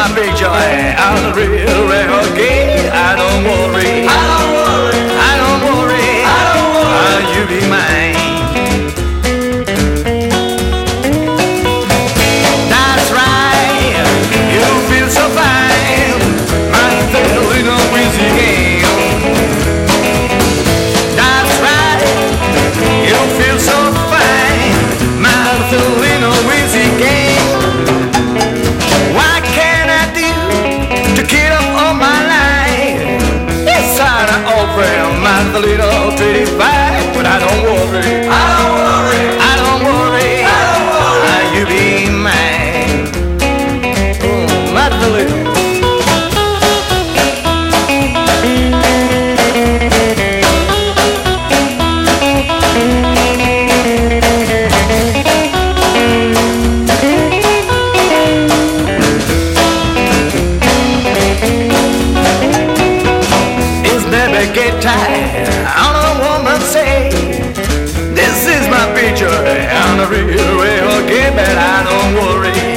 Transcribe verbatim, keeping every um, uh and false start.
my big joy. I'm real, real gay. I don't worry. I don't worry. I don't worry. I don't worry. Uh, you be mine. That's right. You feel so fine. My feeling of easy game. That's right. You feel so fine. My feeling of easy game. I'm a little pretty fine, but I don't worry. I don't worry. I don't worry. I don't worry. Uh, you be mine. Oh, Magdalena. Get tired on a woman say, this is my picture. I'm a real, real gay, but I don't worry.